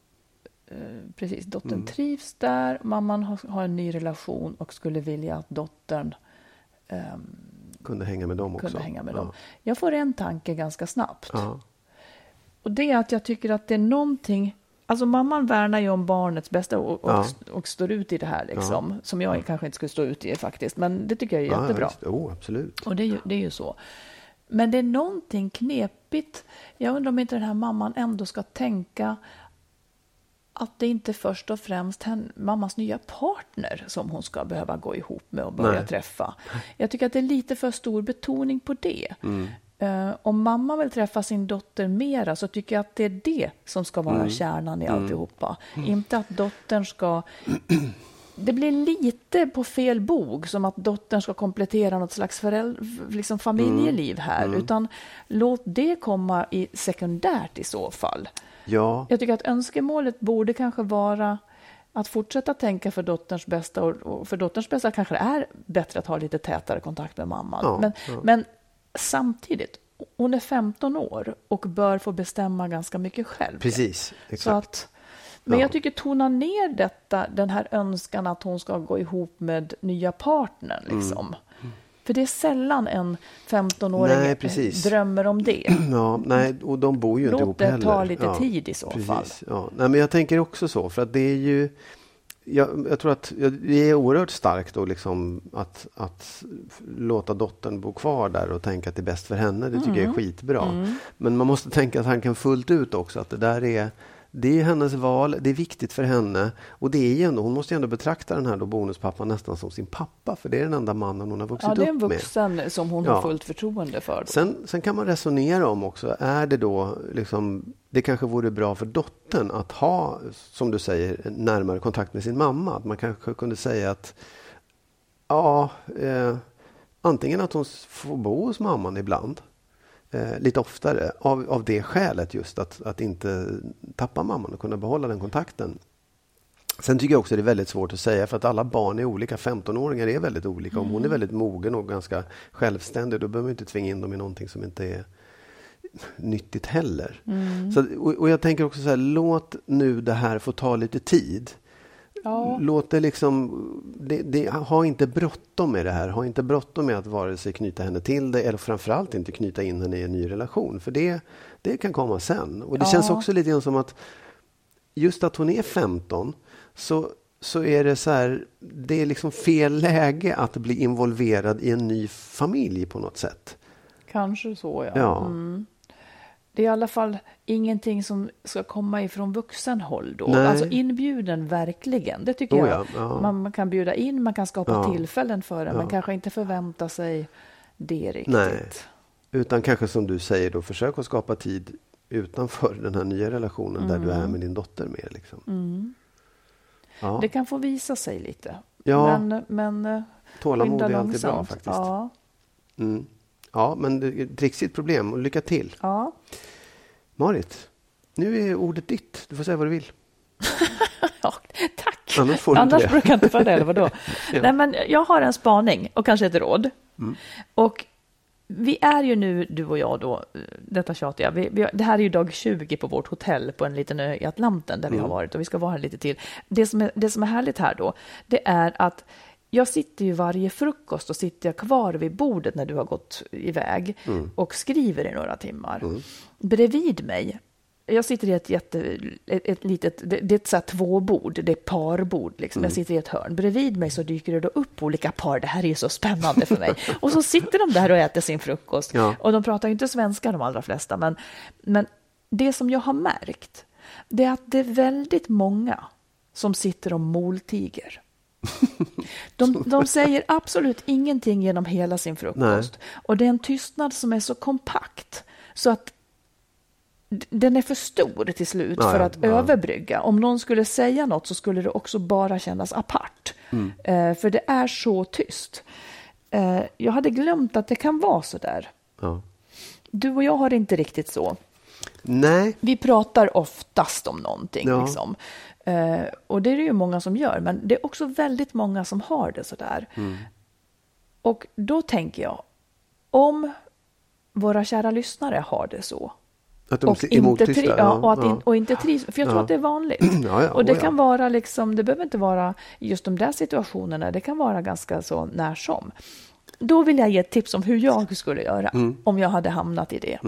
precis, dottern trivs där. Mamman har en ny relation och skulle vilja att dottern kunde hänga med dem också. Jag får en tanke ganska snabbt. Ja. Och det är att jag tycker att det är någonting... Alltså mamman värnar ju om barnets bästa och står ut i det här liksom. Ja. Som jag kanske inte skulle stå ut i faktiskt. Men det tycker jag är jättebra. Absolut. Och det är ju så. Men det är någonting knepigt. Jag undrar om inte den här mamman ändå ska tänka att det inte först och främst mammas nya partner som hon ska behöva gå ihop med och börja träffa. Jag tycker att det är lite för stor betoning på det. Om mamma vill träffa sin dotter mera så tycker jag att det är det som ska vara kärnan i alltihopa. Inte att dottern ska... Det blir lite på fel bog, som att dottern ska komplettera något slags liksom familjeliv här. Utan låt det komma i sekundärt i så fall. Ja. Jag tycker att önskemålet borde kanske vara att fortsätta tänka för dotterns bästa. Och för dotterns bästa kanske det är bättre att ha lite tätare kontakt med mamman. Men samtidigt, hon är 15 år och bör få bestämma ganska mycket själv. Precis, exakt. Men jag tycker tona ner den här önskan att hon ska gå ihop med nya partnern. Liksom. För det är sällan en 15-åring drömmer om det. Ja, nej, och de bor ju inte ihop heller. Låt det ta lite tid i så fall. Ja. Nej, men jag tänker också så, för att det är ju... Jag tror att det är oerhört starkt då liksom att låta dottern bo kvar där och tänka att det är bäst för henne. Det tycker jag är skitbra. Men man måste tänka att han kan fullt ut också, att det är hennes val, det är viktigt för henne. Och det är ju ändå, hon måste ju ändå betrakta den här då bonuspappan nästan som sin pappa. För det är den enda mannen hon har vuxit upp med. Ja, det är en vuxen som hon har fullt förtroende för. Sen kan man resonera om också, är det då liksom, det kanske vore bra för dottern att ha, som du säger, närmare kontakt med sin mamma. Att man kanske kunde säga att antingen att hon får bo hos mamman ibland. Lite oftare av det skälet just att inte tappa mamman och kunna behålla den kontakten. Sen tycker jag också det är väldigt svårt att säga, för att alla barn är olika. 15-åringar är väldigt olika. Om hon är väldigt mogen och ganska självständig, då behöver man inte tvinga in dem i någonting som inte är nyttigt heller. Så, och jag tänker också så här, låt nu det här få ta lite tid. Ja. Låt det liksom, ha inte bråttom med det här. Ha inte bråttom med att vare sig knyta henne till det eller framförallt inte knyta in henne i en ny relation. För det kan komma sen. Och det känns också lite grann som att just att hon är 15 så är det så här, det är liksom fel läge att bli involverad i en ny familj på något sätt. Kanske så, ja. Det är i alla fall ingenting som ska komma ifrån vuxenhåll då. Nej. Alltså inbjuden verkligen. Det tycker jag. Ja. Man kan bjuda in, man kan skapa tillfällen för det. Man kanske inte förväntar sig det riktigt. Nej. Utan kanske som du säger då, försök att skapa tid utanför den här nya relationen där du är med din dotter mer. Liksom. Ja. Det kan få visa sig lite. Ja. Men tålamod är alltid bra faktiskt. Ja. Ja, men det är ett trixigt problem och lycka till. Ja. Marit, nu är ordet ditt. Du får säga vad du vill. Ja, tack. Annars brukar jag inte få det, eller vadå? Ja. Nej, men jag har en spaning och kanske ett råd. Och vi är ju nu, du och jag då, detta tjatiga. Det här är ju dag 20 på vårt hotell på en liten ö i Atlanten där vi har varit. Och vi ska vara här lite till. Det som är härligt här då, det är att jag sitter ju varje frukost och sitter jag kvar vid bordet när du har gått iväg och skriver i några timmar. Bredvid mig, jag sitter i ett litet, det är ett så här tvåbord, det är parbord liksom. Jag sitter i ett hörn. Bredvid mig så dyker det då upp olika par. Det här är ju så spännande för mig. Och så sitter de där och äter sin frukost. Ja. Och de pratar ju inte svenska de allra flesta. Men det som jag har märkt, det är att det är väldigt många som sitter och moltiger. De säger absolut ingenting genom hela sin frukost. Nej. Och det är en tystnad som är så kompakt så att den är för stor till slut för att överbrygga. Om någon skulle säga något så skulle det också bara kännas apart. För det är så tyst. Jag hade glömt att det kan vara så där. Ja. Du och jag har inte riktigt så. Nej. Vi pratar oftast om någonting. Liksom. Och det är det ju många som gör. Men det är också väldigt många som har det så där. Och då tänker jag, om våra kära lyssnare har det så. Att de är emottysta. Och inte trivs. För jag tror att det är vanligt. Och det kan vara liksom, det behöver inte vara just de där situationerna. Det kan vara ganska så när som. Då vill jag ge ett tips om hur jag skulle göra om jag hade hamnat i det.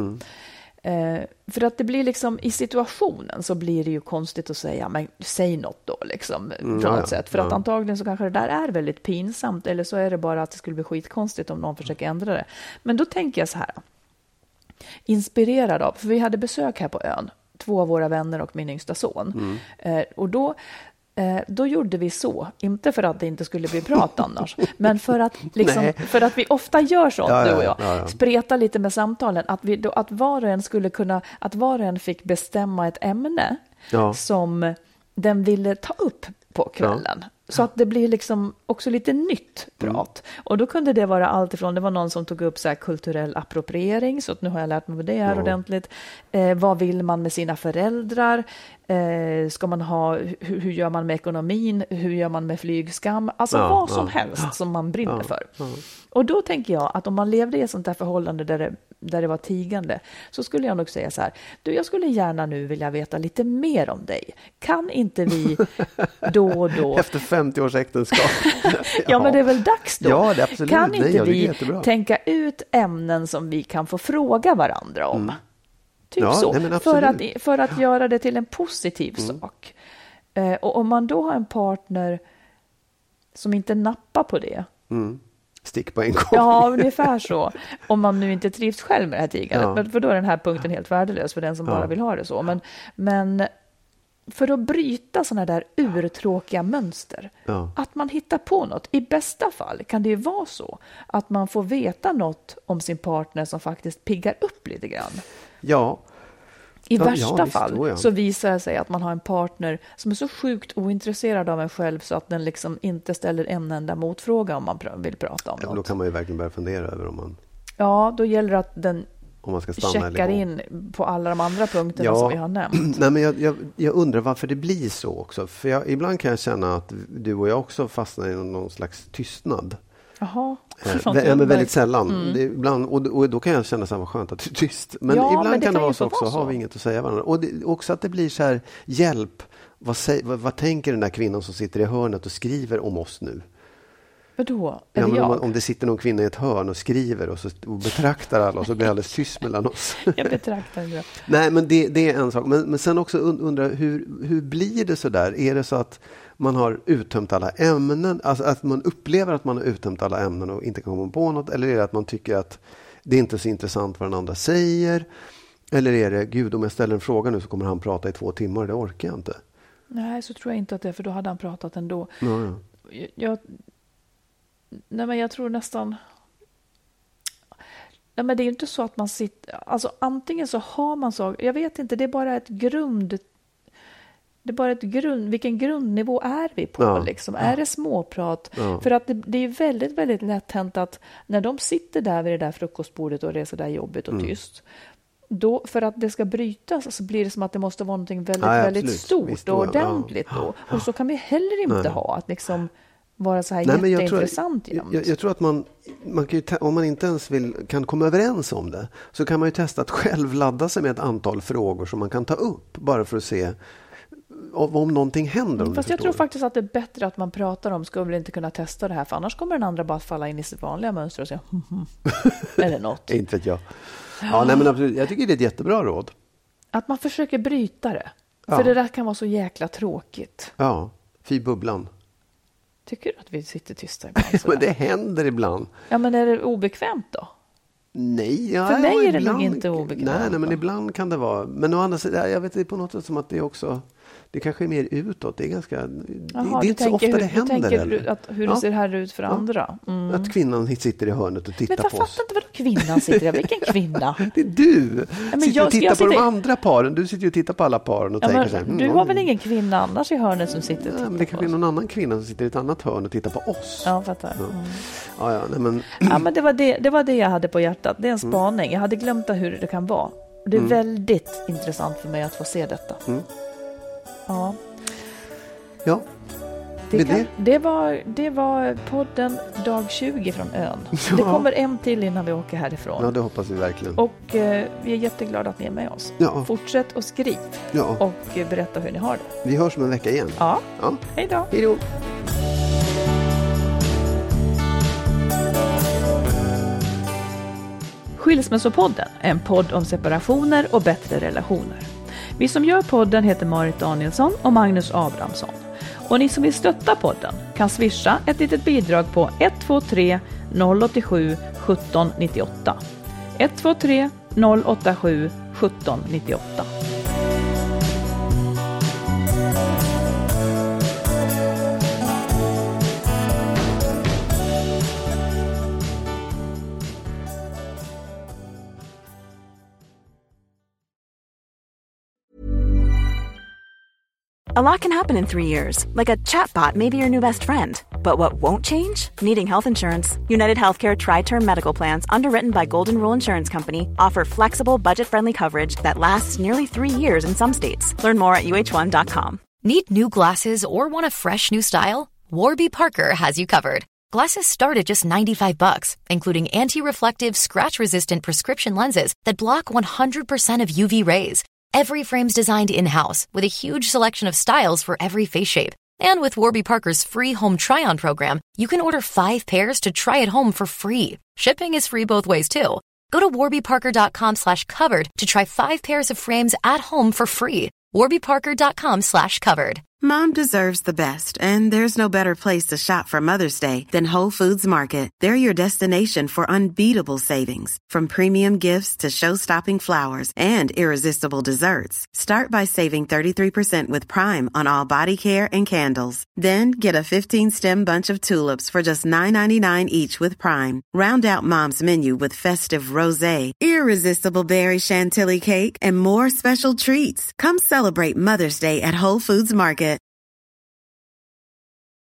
För att det blir liksom i situationen så blir det ju konstigt att säga, men säg något då liksom på något sätt. För att antagligen så kanske det där är väldigt pinsamt, eller så är det bara att det skulle bli skitkonstigt om någon försöker ändra det. Men då tänker jag så här, inspirerad av, för vi hade besök här på ön, 2 av våra vänner och min yngsta son. Och då gjorde vi så, inte för att det inte skulle bli prat annars, men för att, liksom, för att vi ofta gör så, du och jag, spreta lite med samtalen, att var och en skulle kunna, att var och en fick bestämma ett ämne som den ville ta upp på kvällen. Så att det blir liksom också lite nytt prat. Och då kunde det vara allt ifrån, det var någon som tog upp så här kulturell appropriering, så att nu har jag lärt mig vad det är ordentligt. Vad vill man med sina föräldrar? Ska man ha, hur gör man med ekonomin? Hur gör man med flygskam? Alltså vad som helst som man brinner för. Och då tänker jag att om man levde i ett sånt där förhållande där det var tigande, så skulle jag nog säga så här, du, jag skulle gärna nu vilja veta lite mer om dig. Kan inte vi då och då... Efter 50 års äktenskap. Ja, men det är väl dags då. Ja, det är absolut. Kan inte vi tänka ut ämnen som vi kan få fråga varandra om? Typ så. Nej, för att göra det till en positiv sak. Och om man då har en partner som inte nappar på det, stick på en gång. Ja, ungefär så. Om man nu inte trivs själv med det här tigandet. För då är den här punkten helt värdelös för den som bara vill ha det så. Men för att bryta sådana där urtråkiga mönster, att man hittar på något. I bästa fall kan det ju vara så att man får veta något om sin partner som faktiskt piggar upp lite grann. Ja. I värsta fall så visar det sig att man har en partner som är så sjukt ointresserad av en själv så att den liksom inte ställer en enda motfråga om man vill prata om något. Då kan man ju verkligen börja fundera över om man... Ja, då gäller det att den man ska stanna checkar in på alla de andra punkterna som vi har nämnt. Nej, men jag undrar varför det blir så också. För ibland kan jag känna att du och jag också fastnar i någon slags tystnad. Jaha. Men väldigt sällan. Det ibland, och då kan jag känna så här, vad skönt att det är tyst. Men ibland kan det vara så också, har vi inget att säga varandra. Och också att det blir så här, hjälp. Vad tänker den där kvinnan som sitter i hörnet och skriver om oss nu? Vadå? Om det sitter någon kvinna i ett hörn och skriver och betraktar alla och så blir det alldeles tyst mellan oss. Jag betraktar det. Nej, men det är en sak. Men sen också undrar, hur blir det så där? Är det så att man har uttömt alla ämnen? Alltså att man upplever att man har uttömt alla ämnen och inte kan komma på något? Eller är det att man tycker att det inte är så intressant vad den andra säger? Eller är det, gud, om jag ställer en fråga nu så kommer han prata i 2 timmar, det orkar jag inte. Nej, så tror jag inte att det är, för då hade han pratat ändå. Ja. Nej, men jag tror nästan... Nej, men det är ju inte så att man sitter... Alltså antingen så har man så... Jag vet inte, det är bara ett grund... Vilken grundnivå är vi på? Liksom? Är det småprat? För att det är väldigt, väldigt lätt hänt att när de sitter där vid det där frukostbordet och det är så där jobbigt och tyst, då, för att det ska brytas så blir det som att det måste vara någonting väldigt, väldigt stort och ordentligt då. Och så kan vi heller inte ha att liksom vara så här jätteintressant. Jag tror att man kan ju, om man inte ens kan komma överens om det, så kan man ju testa att själv ladda sig med ett antal frågor som man kan ta upp bara för att se om någonting händer. Fast jag tror faktiskt att det är bättre att man pratar om, ska vi inte kunna testa det här, för annars kommer den andra bara falla in i sitt vanliga mönster och säga eller något. Inte vet jag. Ja, nej, men absolut. Jag tycker det är ett jättebra råd. Att man försöker bryta det. För det där kan vara så jäkla tråkigt. Ja, fy bubblan. Tycker du att vi sitter tysta ibland? Men det händer ibland. Ja, men är det obekvämt då? Nej, för mig är det nog inte obekvämt. Nej, men ibland kan det vara. Men å andra sidan, jag vet, det är på något sätt som att det också... Det kanske är mer utåt. Det är ganska... Jaha, det är inte så ofta det händer. Du tänker hur det ser här ut för andra. Mm. Att kvinnan sitter i hörnet och tittar på oss. Men jag fattar inte vad kvinnan sitter där. Vilken kvinna? Det är du. Sitter och tittar på de andra paren. Du sitter ju och tittar på alla paren och tänker så här. Du har väl ingen kvinna annars i hörnet som sitter och tittar men det kanske är någon annan kvinna som sitter i ett annat hörn och tittar på oss. Ja, fattar. Men det var det jag hade på hjärtat. Det är en spaning. Jag hade glömt hur det kan vara. Det är väldigt intressant för mig att få se detta. Ja. Det var podden dag 20 från ön. Det kommer en till innan vi åker härifrån. Ja, det hoppas vi verkligen. Och vi är jätteglada att ni är med oss. Ja. Fortsätt och skriv. Ja. Och berätta hur ni har det. Vi hörs om en vecka igen. Ja. Hej då. Hej då. Skilsmässopodden är en podd om separationer och bättre relationer. Vi som gör podden heter Marit Danielsson och Magnus Abrahamsson. Och ni som vill stötta podden kan swisha ett litet bidrag på 123 087 1798. 123 087 1798. A lot can happen in 3 years, like a chatbot may be your new best friend. But what won't change? Needing health insurance. United Healthcare Tri-Term Medical Plans, underwritten by Golden Rule Insurance Company, offer flexible, budget-friendly coverage that lasts nearly 3 years in some states. Learn more at uh1.com. Need new glasses or want a fresh new style? Warby Parker has you covered. Glasses start at just $95, including anti-reflective, scratch-resistant prescription lenses that block 100% of UV rays. Every frame's designed in-house with a huge selection of styles for every face shape. And with Warby Parker's free home try-on program, you can order 5 pairs to try at home for free. Shipping is free both ways too. Go to warbyparker.com/covered to try 5 pairs of frames at home for free. warbyparker.com/covered. Mom deserves the best, and there's no better place to shop for Mother's Day than Whole Foods Market. They're your destination for unbeatable savings, from premium gifts to show-stopping flowers and irresistible desserts. Start by saving 33% with Prime on all body care and candles. Then get a 15-stem bunch of tulips for just $9.99 each with Prime. Round out Mom's menu with festive rosé, irresistible berry chantilly cake, and more special treats. Come celebrate Mother's Day at Whole Foods Market.